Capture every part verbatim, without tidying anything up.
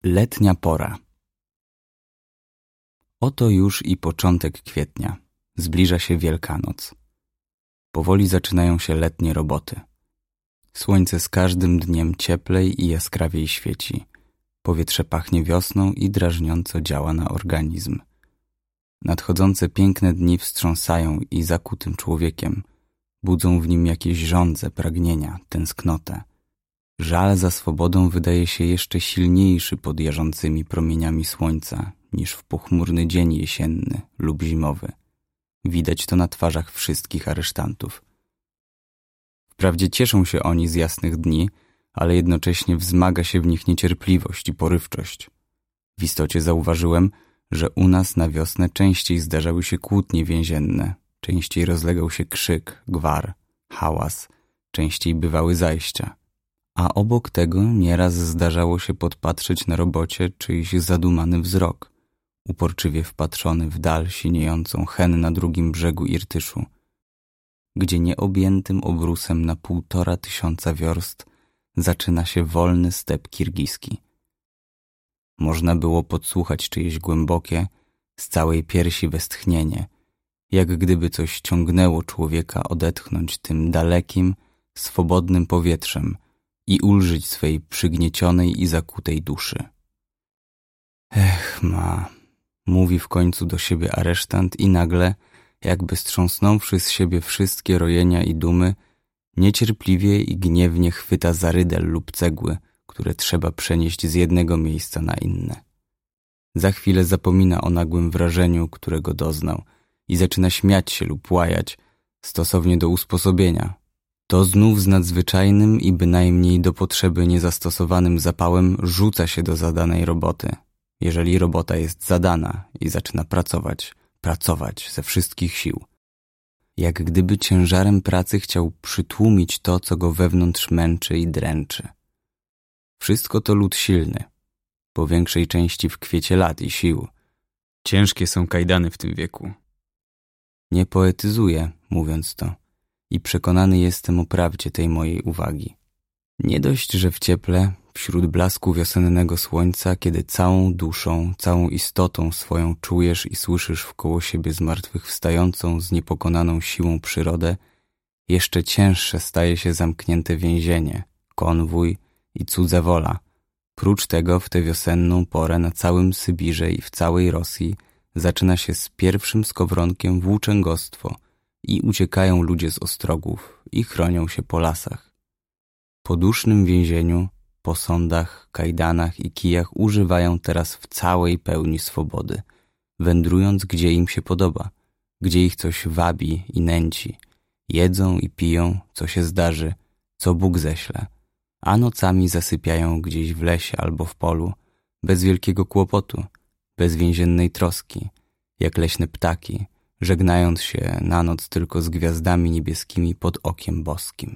Letnia pora. Oto już i początek kwietnia. Zbliża się Wielkanoc. Powoli zaczynają się letnie roboty. Słońce z każdym dniem cieplej i jaskrawiej świeci. Powietrze pachnie wiosną i drażniąco działa na organizm. Nadchodzące piękne dni wstrząsają i zakutym człowiekiem budzą w nim jakieś żądze, pragnienia, tęsknotę. Żal za swobodą wydaje się jeszcze silniejszy pod jarzącymi promieniami słońca niż w pochmurny dzień jesienny lub zimowy. Widać to na twarzach wszystkich aresztantów. Wprawdzie cieszą się oni z jasnych dni, ale jednocześnie wzmaga się w nich niecierpliwość i porywczość. W istocie zauważyłem, że u nas na wiosnę częściej zdarzały się kłótnie więzienne, częściej rozlegał się krzyk, gwar, hałas, częściej bywały zajścia. A obok tego nieraz zdarzało się podpatrzeć na robocie czyjś zadumany wzrok, uporczywie wpatrzony w dal siniejącą hen na drugim brzegu Irtyszu, gdzie nieobjętym obrusem na półtora tysiąca wiorst zaczyna się wolny step kirgiski. Można było podsłuchać czyjeś głębokie, z całej piersi westchnienie, jak gdyby coś ciągnęło człowieka odetchnąć tym dalekim, swobodnym powietrzem i ulżyć swej przygniecionej i zakutej duszy. Ech ma, mówi w końcu do siebie aresztant i nagle, jakby strząsnąwszy z siebie wszystkie rojenia i dumy, niecierpliwie i gniewnie chwyta za rydel lub cegły, które trzeba przenieść z jednego miejsca na inne. Za chwilę zapomina o nagłym wrażeniu, którego doznał i zaczyna śmiać się lub łajać, stosownie do usposobienia. To znów z nadzwyczajnym i bynajmniej do potrzeby niezastosowanym zapałem rzuca się do zadanej roboty, jeżeli robota jest zadana i zaczyna pracować, pracować ze wszystkich sił. Jak gdyby ciężarem pracy chciał przytłumić to, co go wewnątrz męczy i dręczy. Wszystko to lud silny, po większej części w kwiecie lat i sił. Ciężkie są kajdany w tym wieku. Nie poetyzuję, mówiąc to, i przekonany jestem o prawdzie tej mojej uwagi. Nie dość, że w cieple, wśród blasku wiosennego słońca, kiedy całą duszą, całą istotą swoją czujesz i słyszysz wkoło siebie zmartwychwstającą, z niepokonaną siłą przyrodę, jeszcze cięższe staje się zamknięte więzienie, konwój i cudza wola. Prócz tego w tę wiosenną porę na całym Sybirze i w całej Rosji zaczyna się z pierwszym skowronkiem włóczęgostwo i uciekają ludzie z ostrogów i chronią się po lasach. Po dusznym więzieniu, po sądach, kajdanach i kijach używają teraz w całej pełni swobody, wędrując gdzie im się podoba, gdzie ich coś wabi i nęci. Jedzą i piją, co się zdarzy, co Bóg ześle, a nocami zasypiają gdzieś w lesie albo w polu, bez wielkiego kłopotu, bez więziennej troski, jak leśne ptaki, żegnając się na noc tylko z gwiazdami niebieskimi pod okiem boskim.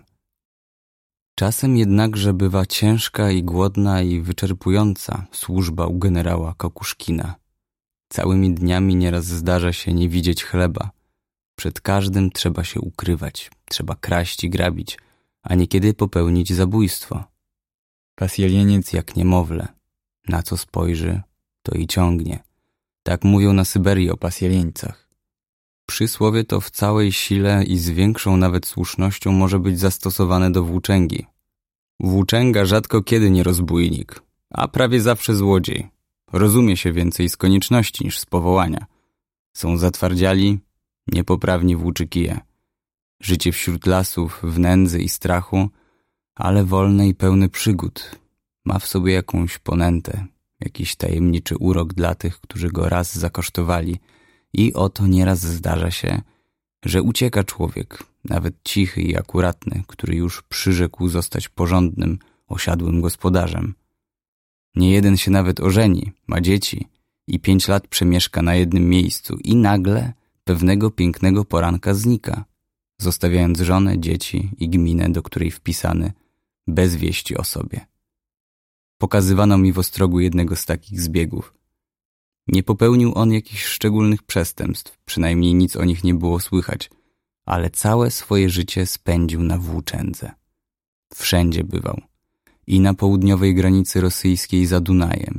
Czasem jednakże bywa ciężka i głodna i wyczerpująca służba u generała Kokuszkina. Całymi dniami nieraz zdarza się nie widzieć chleba. Przed każdym trzeba się ukrywać, trzeba kraść i grabić, a niekiedy popełnić zabójstwo. Pasjelieniec jak niemowlę. Na co spojrzy, to i ciągnie. Tak mówią na Syberii o pasjelieńcach. Przysłowie to w całej sile i z większą nawet słusznością może być zastosowane do włóczęgi. Włóczęga rzadko kiedy nie rozbójnik, a prawie zawsze złodziej. Rozumie się więcej z konieczności niż z powołania. Są zatwardziali, niepoprawni włóczykije. Życie wśród lasów, w nędzy i strachu, ale wolne i pełne przygód. Ma w sobie jakąś ponętę, jakiś tajemniczy urok dla tych, którzy go raz zakosztowali. I oto nieraz zdarza się, że ucieka człowiek, nawet cichy i akuratny, który już przyrzekł zostać porządnym, osiadłym gospodarzem. Niejeden się nawet ożeni, ma dzieci i pięć lat przemieszka na jednym miejscu i nagle pewnego pięknego poranka znika, zostawiając żonę, dzieci i gminę, do której wpisany, bez wieści o sobie. Pokazywano mi w Ostrogu jednego z takich zbiegów. Nie popełnił on jakichś szczególnych przestępstw, przynajmniej nic o nich nie było słychać, ale całe swoje życie spędził na włóczędze. Wszędzie bywał. I na południowej granicy rosyjskiej za Dunajem,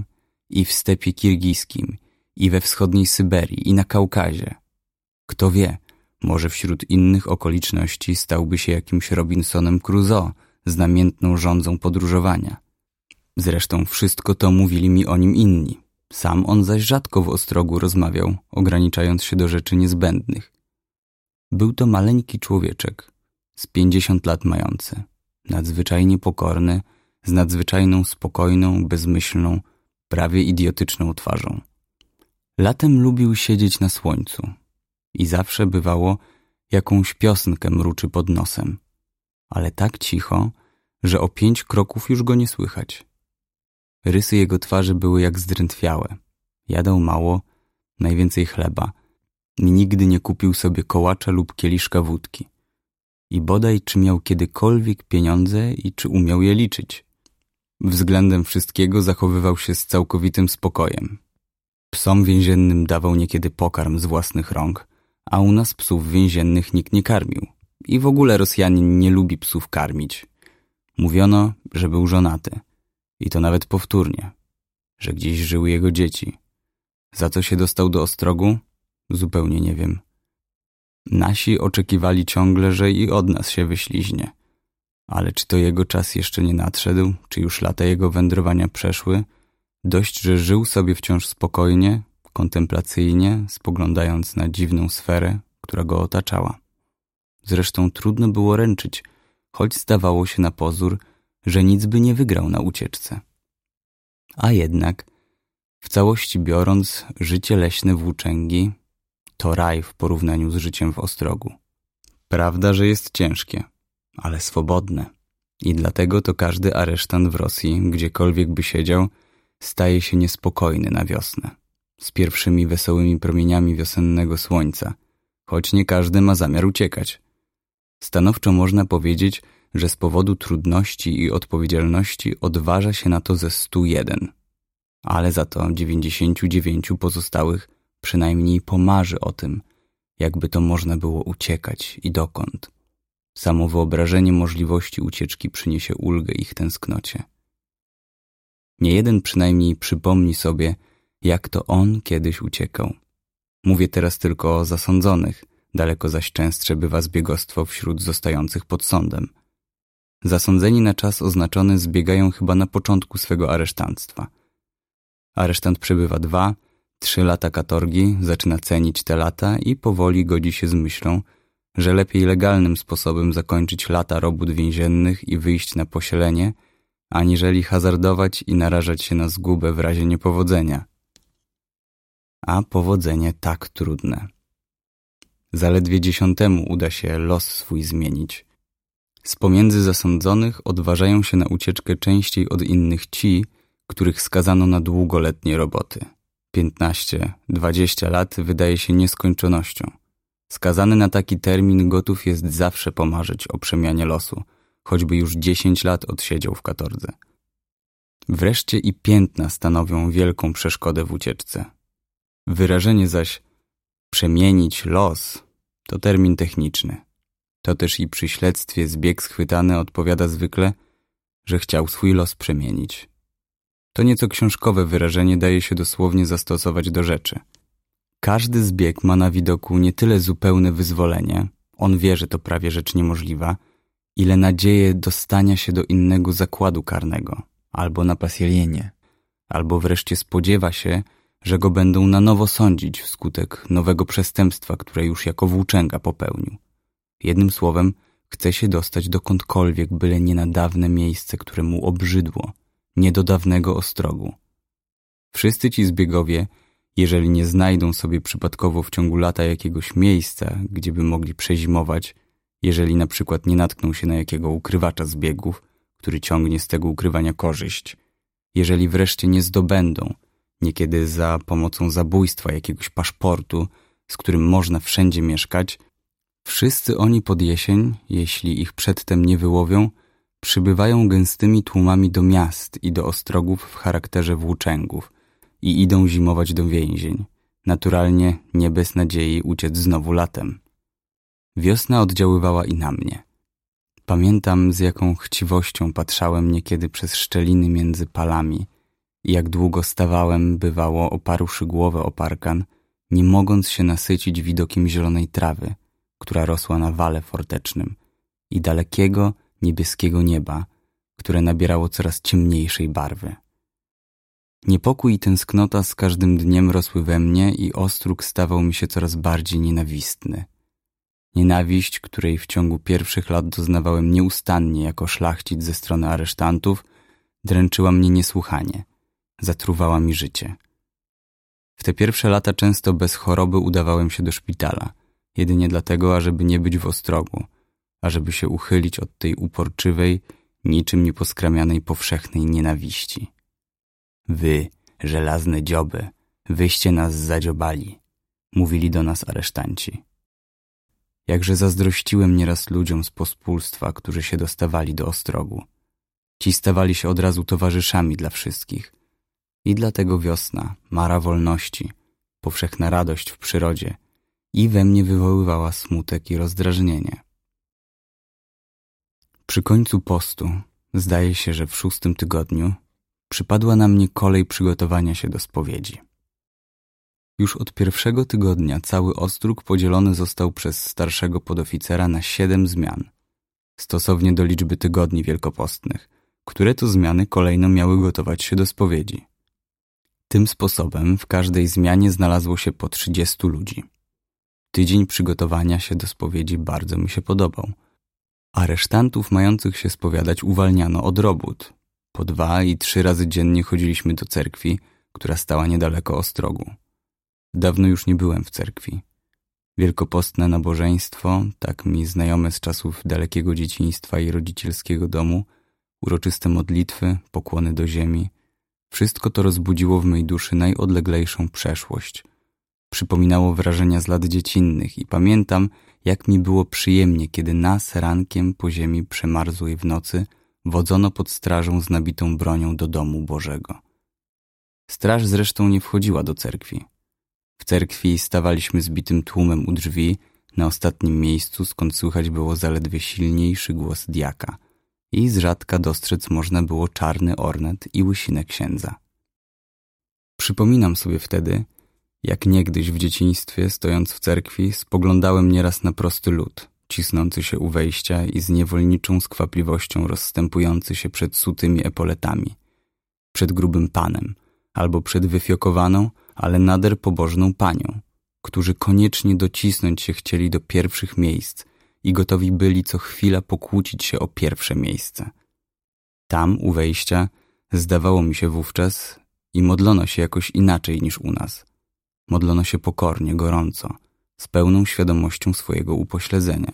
i w stepie kirgijskim, i we wschodniej Syberii, i na Kaukazie. Kto wie, może wśród innych okoliczności stałby się jakimś Robinsonem Crusoe z namiętną żądzą podróżowania. Zresztą wszystko to mówili mi o nim inni. Sam on zaś rzadko w Ostrogu rozmawiał, ograniczając się do rzeczy niezbędnych. Był to maleńki człowieczek, z pięćdziesiąt lat mający, nadzwyczajnie pokorny, z nadzwyczajną spokojną, bezmyślną, prawie idiotyczną twarzą. Latem lubił siedzieć na słońcu i zawsze bywało jakąś piosnkę mruczy pod nosem, ale tak cicho, że o pięć kroków już go nie słychać. Rysy jego twarzy były jak zdrętwiałe. Jadał mało, najwięcej chleba. Nigdy nie kupił sobie kołacza lub kieliszka wódki. I bodaj czy miał kiedykolwiek pieniądze i czy umiał je liczyć. Względem wszystkiego zachowywał się z całkowitym spokojem. Psom więziennym dawał niekiedy pokarm z własnych rąk, a u nas psów więziennych nikt nie karmił. I w ogóle Rosjanin nie lubi psów karmić. Mówiono, że był żonaty. I to nawet powtórnie, że gdzieś żyły jego dzieci. Za co się dostał do Ostrogu? Zupełnie nie wiem. Nasi oczekiwali ciągle, że i od nas się wyśliźnie. Ale czy to jego czas jeszcze nie nadszedł, czy już lata jego wędrowania przeszły? Dość, że żył sobie wciąż spokojnie, kontemplacyjnie, spoglądając na dziwną sferę, która go otaczała. Zresztą trudno było ręczyć, choć zdawało się na pozór, że nic by nie wygrał na ucieczce. A jednak, w całości biorąc, życie leśne włóczęgi to raj w porównaniu z życiem w Ostrogu. Prawda, że jest ciężkie, ale swobodne. I dlatego to każdy aresztant w Rosji, gdziekolwiek by siedział, staje się niespokojny na wiosnę, z pierwszymi wesołymi promieniami wiosennego słońca, choć nie każdy ma zamiar uciekać. Stanowczo można powiedzieć, że z powodu trudności i odpowiedzialności odważa się na to ze stu jeden, ale za to dziewięćdziesięciu dziewięciu pozostałych przynajmniej pomarzy o tym, jakby to można było uciekać i dokąd. Samo wyobrażenie możliwości ucieczki przyniesie ulgę ich tęsknocie. Niejeden przynajmniej przypomni sobie, jak to on kiedyś uciekał. Mówię teraz tylko o zasądzonych, daleko zaś częstsze bywa zbiegostwo wśród zostających pod sądem. Zasądzeni na czas oznaczony zbiegają chyba na początku swego aresztantstwa. Aresztant przebywa dwa, trzy lata katorgi, zaczyna cenić te lata i powoli godzi się z myślą, że lepiej legalnym sposobem zakończyć lata robót więziennych i wyjść na posielenie, aniżeli hazardować i narażać się na zgubę w razie niepowodzenia. A powodzenie tak trudne. Zaledwie dziesiątemu uda się los swój zmienić. Z pomiędzy zasądzonych odważają się na ucieczkę częściej od innych ci, których skazano na długoletnie roboty. Piętnaście, dwadzieścia lat wydaje się nieskończonością. Skazany na taki termin gotów jest zawsze pomarzyć o przemianie losu, choćby już dziesięć lat odsiedział w katordze. Wreszcie i piętna stanowią wielką przeszkodę w ucieczce. Wyrażenie zaś przemienić los to termin techniczny. To też i przy śledztwie zbieg schwytany odpowiada zwykle, że chciał swój los przemienić. To nieco książkowe wyrażenie daje się dosłownie zastosować do rzeczy. Każdy zbieg ma na widoku nie tyle zupełne wyzwolenie, on wie, że to prawie rzecz niemożliwa, ile nadzieję dostania się do innego zakładu karnego, albo na pasielienie, albo wreszcie spodziewa się, że go będą na nowo sądzić wskutek nowego przestępstwa, które już jako włóczęga popełnił. Jednym słowem, chce się dostać dokądkolwiek, byle nie na dawne miejsce, które mu obrzydło, nie do dawnego Ostrogu. Wszyscy ci zbiegowie, jeżeli nie znajdą sobie przypadkowo w ciągu lata jakiegoś miejsca, gdzie by mogli przezimować, jeżeli na przykład nie natkną się na jakiego ukrywacza zbiegów, który ciągnie z tego ukrywania korzyść, jeżeli wreszcie nie zdobędą, niekiedy za pomocą zabójstwa jakiegoś paszportu, z którym można wszędzie mieszkać, wszyscy oni pod jesień, jeśli ich przedtem nie wyłowią, przybywają gęstymi tłumami do miast i do ostrogów w charakterze włóczęgów i idą zimować do więzień, naturalnie nie bez nadziei uciec znowu latem. Wiosna oddziaływała i na mnie. Pamiętam, z jaką chciwością patrzałem niekiedy przez szczeliny między palami, i jak długo stawałem, bywało, oparłszy głowę o parkan, nie mogąc się nasycić widokiem zielonej trawy, która rosła na wale fortecznym, i dalekiego, niebieskiego nieba, które nabierało coraz ciemniejszej barwy. Niepokój i tęsknota z każdym dniem rosły we mnie i Ostróg stawał mi się coraz bardziej nienawistny. Nienawiść, której w ciągu pierwszych lat doznawałem nieustannie jako szlachcic ze strony aresztantów, dręczyła mnie niesłychanie, zatruwała mi życie. W te pierwsze lata często bez choroby udawałem się do szpitala, jedynie dlatego, ażeby nie być w Ostrogu, ażeby się uchylić od tej uporczywej, niczym nieposkramianej powszechnej nienawiści. Wy, żelazne dzioby, wyście nas zadziobali, mówili do nas aresztanci. Jakże zazdrościłem nieraz ludziom z pospólstwa, którzy się dostawali do Ostrogu. Ci stawali się od razu towarzyszami dla wszystkich. I dlatego wiosna, mara wolności, powszechna radość w przyrodzie i we mnie wywoływała smutek i rozdrażnienie. Przy końcu postu, zdaje się, że w szóstym tygodniu, przypadła na mnie kolej przygotowania się do spowiedzi. Już od pierwszego tygodnia cały Ostróg podzielony został przez starszego podoficera na siedem zmian, stosownie do liczby tygodni wielkopostnych, które to zmiany kolejno miały gotować się do spowiedzi. Tym sposobem w każdej zmianie znalazło się po trzydziestu ludzi. Tydzień przygotowania się do spowiedzi bardzo mi się podobał. Aresztantów mających się spowiadać uwalniano od robót. Po dwa i trzy razy dziennie chodziliśmy do cerkwi, która stała niedaleko Ostrogu. Dawno już nie byłem w cerkwi. Wielkopostne nabożeństwo, tak mi znajome z czasów dalekiego dzieciństwa i rodzicielskiego domu, uroczyste modlitwy, pokłony do ziemi, wszystko to rozbudziło w mej duszy najodleglejszą przeszłość. Przypominało wrażenia z lat dziecinnych i pamiętam, jak mi było przyjemnie, kiedy nas rankiem po ziemi przemarzłej w nocy wodzono pod strażą z nabitą bronią do domu Bożego. Straż zresztą nie wchodziła do cerkwi. W cerkwi stawaliśmy zbitym tłumem u drzwi, na ostatnim miejscu, skąd słychać było zaledwie silniejszy głos diaka i z rzadka dostrzec można było czarny ornet i łysinę księdza. Przypominam sobie wtedy, jak niegdyś w dzieciństwie, stojąc w cerkwi, spoglądałem nieraz na prosty lud, cisnący się u wejścia i z niewolniczą skwapliwością rozstępujący się przed sutymi epoletami, przed grubym panem, albo przed wyfiokowaną, ale nader pobożną panią, którzy koniecznie docisnąć się chcieli do pierwszych miejsc i gotowi byli co chwila pokłócić się o pierwsze miejsce. Tam, u wejścia, zdawało mi się wówczas, i modlono się jakoś inaczej niż u nas. Modlono się pokornie, gorąco, z pełną świadomością swojego upośledzenia.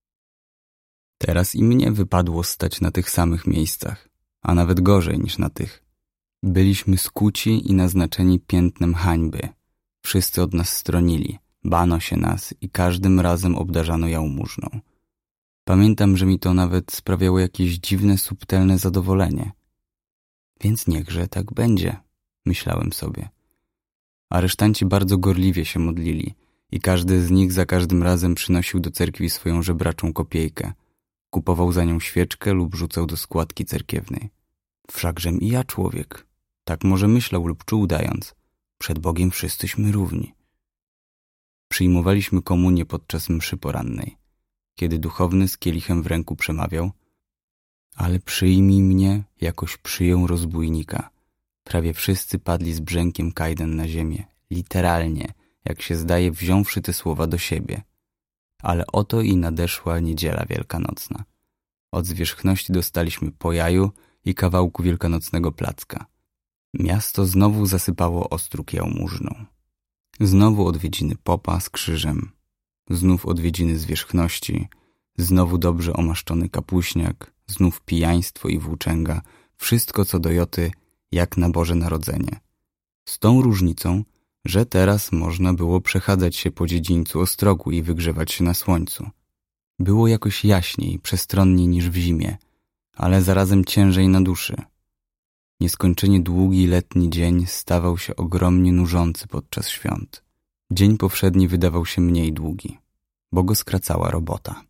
Teraz i mnie wypadło stać na tych samych miejscach, a nawet gorzej niż na tych. Byliśmy skuci i naznaczeni piętnem hańby. Wszyscy od nas stronili, bano się nas i każdym razem obdarzano jałmużną. Pamiętam, że mi to nawet sprawiało jakieś dziwne, subtelne zadowolenie. Więc niechże tak będzie, myślałem sobie. Aresztanci bardzo gorliwie się modlili i każdy z nich za każdym razem przynosił do cerkwi swoją żebraczą kopiejkę. Kupował za nią świeczkę lub rzucał do składki cerkiewnej. Wszakżem i ja człowiek. Tak może myślał lub czuł, dając. Przed Bogiem wszyscyśmy równi. Przyjmowaliśmy komunię podczas mszy porannej, kiedy duchowny z kielichem w ręku przemawiał: ale przyjmij mnie, jakoś przyjął rozbójnika. Prawie wszyscy padli z brzękiem kajdan na ziemię, literalnie, jak się zdaje, wziąwszy te słowa do siebie. Ale oto i nadeszła niedziela wielkanocna. Od zwierzchności dostaliśmy po jaju i kawałku wielkanocnego placka. Miasto znowu zasypało Ostróg jałmużną. Znowu odwiedziny popa z krzyżem. Znów odwiedziny zwierzchności. Znowu dobrze omaszczony kapuśniak. Znów pijaństwo i włóczęga. Wszystko co do joty, jak na Boże Narodzenie. Z tą różnicą, że teraz można było przechadzać się po dziedzińcu Ostrogu i wygrzewać się na słońcu. Było jakoś jaśniej, przestronniej niż w zimie, ale zarazem ciężej na duszy. Nieskończenie długi letni dzień stawał się ogromnie nużący podczas świąt. Dzień powszedni wydawał się mniej długi, bo go skracała robota.